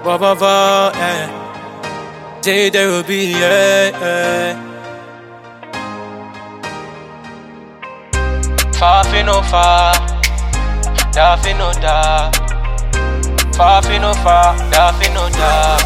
Wah, wah, wah, yeah. J, there will be, yeah. Far fi no far, da fi no da. Far fi no far, da fi no da.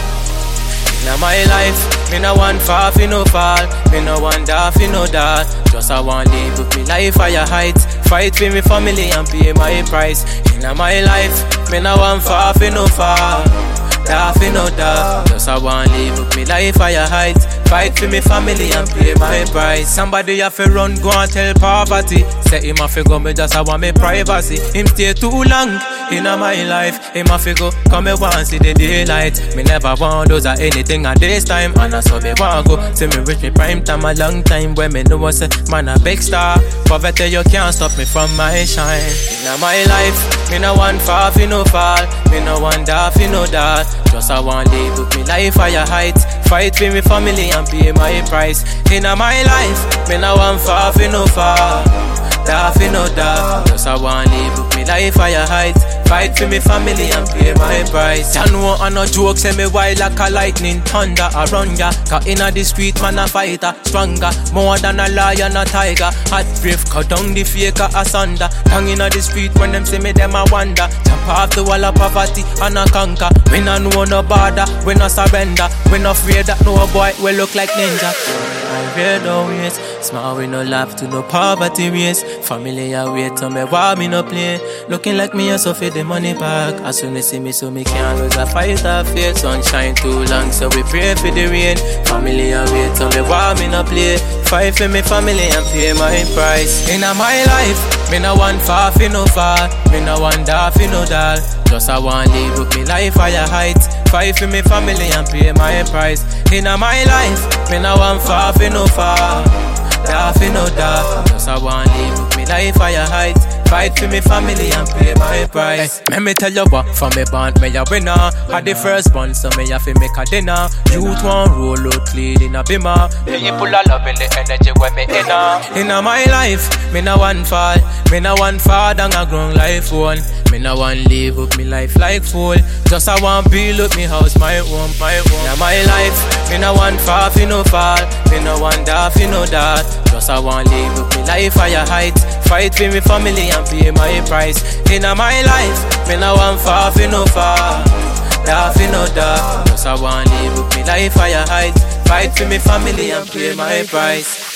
Inna my life, me no want far fi no fall, me no want da fi no da. Just I want live with me life higher heights, fight for me family and pay my price. Inna my life, me no want far fi no fall, da fi no da. Just I want live with me life higher heights, fight for me family and pay my price. Somebody have to run, go and tell poverty. Say him have to go, me just I want me privacy. Him stay too long in my life. Him have to go, come me want see the daylight. Me never want those or anything at this time. And I saw me want go, see me reach me prime time a long time. When me know what's man a big star. Poverty you can't stop me from my shine. In my life, me no want far fi no fall, me no want da fi no da. Just I want live with me life higher heights, fight for me family and pay my price. In my life, me no want far fi no fall, da fi no da. Just I want live with me life higher heights, fight for me family and pay my price. Ya know I no joke, say me wild like a lightning thunder around ya. Cause inna the street man a fighter, stronger, more than a lion a tiger. Hot brave, cut down the faker asunder. Hang inna the street when them see me them a wonder. Jump off the wall of poverty and a conquer. We no know no border, we no surrender. We no afraid that no boy will look like ninja. I wear no ways, small we no laugh to no poverty race. Family a wait to me why me no play. Looking like me a so for the money back. As soon as see me so me can't lose a fight or fear. Sunshine too long so we pray for the rain. Family a wait to me why me no play. Fight for me family and pay my price. In my life, me no want far fi no fall, me no want da fi no dal. Just I want live with me life higher heights, fight for me family and pay my price. In my life, me no want far fi no fall, da fi no da. Just I want live with me life higher heights, fight for me family and pay my price. Let me tell you what, from me band me a winner. Had the first one, so me have to make a dinner. Youth one roll out clean in a bimmer. People are loving the energy when me in my life, me no one fall, me no one fall down a grown life one. Me no one live with me life like fool. Just I want build up me house, my home, my home. In my life, me no one far fi no fall, me no one da fi no da. Just I want live with me life higher heights, fight for me family and pay my price. In my life, me no one far fi no fall, da fi no da. Just I want live with me life higher heights, fight for me family and pay my price.